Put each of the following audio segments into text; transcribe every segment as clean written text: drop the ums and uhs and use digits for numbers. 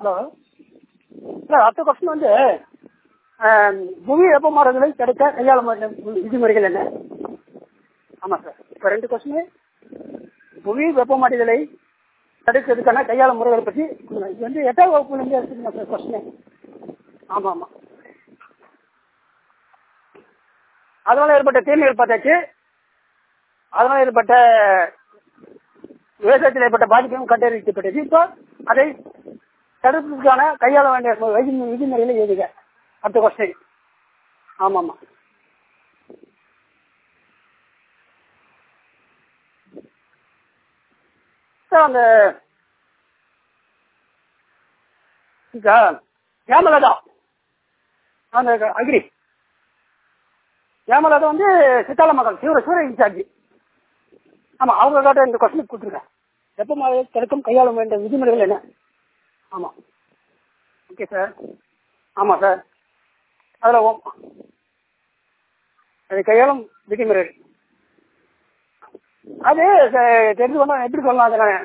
Hello sir, அடுத்த question வந்து புவி வெப்பமாதங்களை தடுக்க கையாளும் விதிமுறைகள் என்ன? ஆமாம் சார். இப்போ 2 கொஸ்டின். புவி வெப்பமாதலை தடுக்கிறதுக்கான கையாளும் முறைகளை பற்றி இது வந்து 8ஆம் வகுப்புலேருந்து எடுத்துக்கணும் சார் கொஸ்டின். ஆமாம் ஆமாம். அதனால ஏற்பட்ட தீமைகள் பார்த்தாச்சு. அதனால் ஏற்பட்ட விவசாயத்தில் ஏற்பட்ட பாதிப்பும் கண்டறியப்பட்டது. இப்போ அதை தடுப்பதற்கான கையாள வேண்டிய விதிமுறைகளை எழுதுக. அடுத்த கொஸ்டின். ஆமாம். சார், அந்த ஹேமலதா அந்த அக்ரி ஹேமலதா வந்து சித்தால மகள் சூரிய இன்சார்ஜ். ஆமாம், அவங்க கிட்ட இந்த கொஸ்டின் கொடுத்துருக்கேன். வெப்பமாதலை தடுக்கும் கையாள வேண்டிய விதிமுறைகள் என்ன? ஆமாம். Okay sir. ஆமாம் சார். அதில் அது கையாளும் விதிமுறைகள் அது தெரிந்து கொண்டா எப்படி சொல்லலாம்? அதனால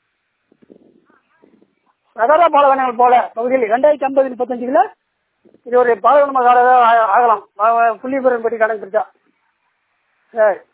நகர பாலைவனங்கள் போல பகுதியில் 2050-35 இது ஒரு பாலைவனமாக ஆகலாம். புள்ளி விவரம் பற்றி கணக்கு பிடிச்சா சார்.